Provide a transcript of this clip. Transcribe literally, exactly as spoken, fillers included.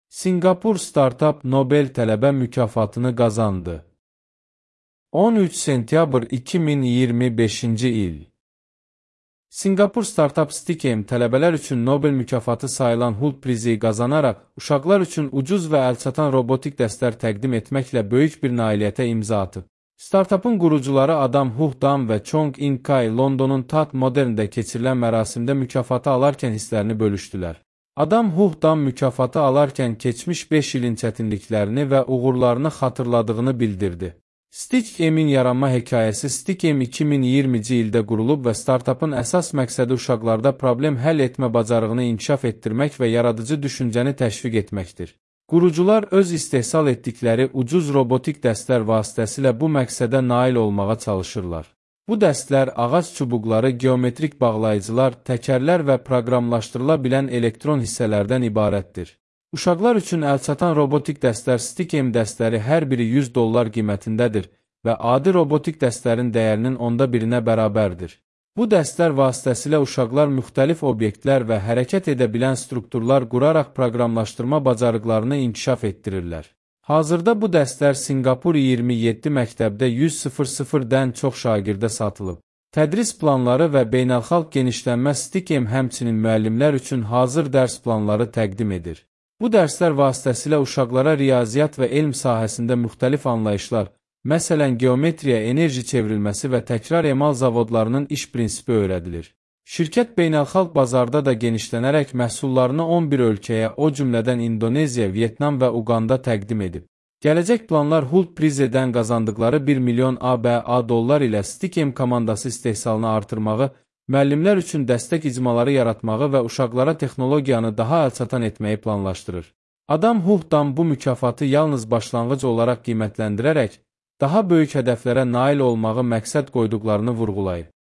Singapur Startup Nobel tələbə mükafatını qazandı. on üç sentyabr iki min iyirmi beşinci il. Singapur Startup STEAM tələbələr üçün Nobel mükafatı sayılan Hult prizi qazanaraq, uşaqlar üçün ucuz və əlçatan robotik dərslər təqdim etməklə böyük bir nailiyyətə imza atıb. Startupın qurucuları Adam Huh Dan və Chong In Kai Londonun Tate Modern'də keçirilən mərasimdə mükafatı alarkən hisslərini bölüşdülər. Adam Huh Dan mükafatı alarkən keçmiş beş ilin çətinliklərini və uğurlarını xatırladığını bildirdi. STEAM-in yaranma hekayəsi STEAM iki min iyirminci ildə qurulub və startupın əsas məqsədi uşaqlarda problem həll etmə bacarığını inkişaf etdirmək və yaradıcı düşüncəni təşviq etməkdir. Qurucular öz istehsal etdikləri ucuz robotik dəstlər vasitəsilə bu məqsədə nail olmağa çalışırlar. Bu dəstlər ağac çubuqları, geometrik bağlayıcılar, təkərlər və proqramlaşdırıla bilən elektron hissələrdən ibarətdir. Uşaqlar üçün əlçatan robotik dəstlər STEAM dəstləri hər biri yüz dollar qiymətindədir və adi robotik dəstlərin dəyərinin onda birinə bərabərdir. Bu dəstlər vasitəsilə uşaqlar müxtəlif obyektlər və hərəkət edə bilən strukturlar quraraq proqramlaşdırma bacarıqlarını inkişaf etdirirlər. Hazırda bu dəstlər Singapur iyirmi yeddi məktəbdə yüz mindən çox şagirdə satılıb. Tədris planları və beynəlxalq genişlənmə STEAM həmçinin müəllimlər üçün hazır dərs planları təqdim edir. Bu dərslər vasitəsilə uşaqlara riyaziyyat və elm sahəsində müxtəlif anlayışlar, məsələn geometriya, enerji çevrilməsi və təkrar emal zavodlarının iş prinsipi öyrədilir. Şirkət beynəlxalq bazarda da genişlənərək məhsullarını on bir ölkəyə, o cümlədən İndoneziya, Vyetnam və Uqanda təqdim edib. Gələcək planlar Hult prizidən qazandıqları bir milyon ABA dollar ilə STEAM komandası istehsalını artırmağı, müəllimlər üçün dəstək icmaları yaratmağı və uşaqlara texnologiyanı daha əlçatan etməyi planlaşdırır. Adam Huh Dan bu mükafatı yalnız başlanğıc olaraq qiymətləndirərək, daha böyük hədəflərə nail olmağı məqsəd qoyduqlarını vurğulayır.